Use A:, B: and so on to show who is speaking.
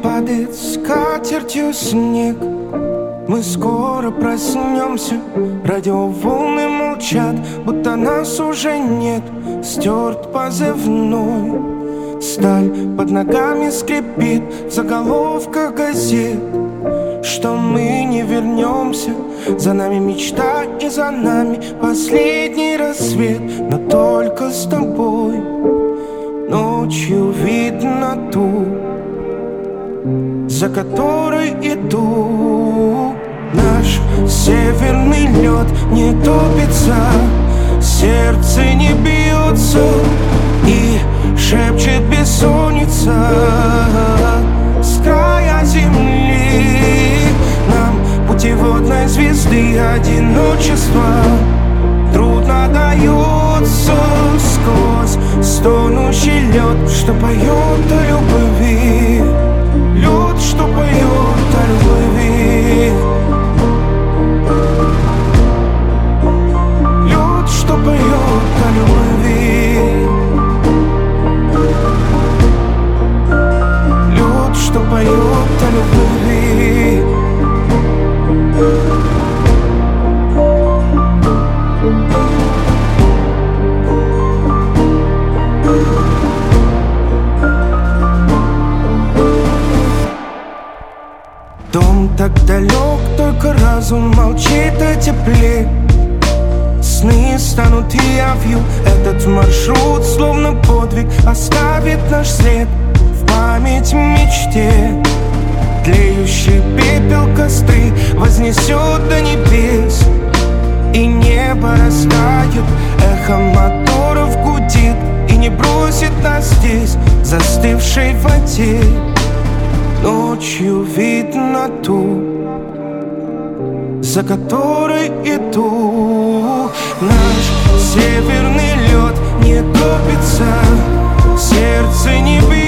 A: падает скатертью снег. Мы скоро проснемся, радиоволны молчат, будто нас уже нет. Стерт позывной, сталь под ногами скрипит в заголовках газет, что мы не вернемся. За нами мечта и за нами последний рассвет. Но только с тобой ночью видно ту, за которой иду. Наш северный лед не топится, сердце не бьется и шепчет бессонница с края земли. Нам путеводной звезды одиночество трудно дается сквозь стонущий лед, что поет о любви. Лед, что поет о любви. Лед, что поет о любви. Лед, что поет о любви. Дом так далек, только разум молчит о тепле. Сны станут явью, этот маршрут словно подвиг оставит наш след в память мечте. Тлеющий пепел костры вознесет до небес, и небо растает, эхо моторов гудит и не бросит нас здесь, застывшей в воде. Ночью видно ту, за которой иду. Наш северный лед не топится, сердце не бьется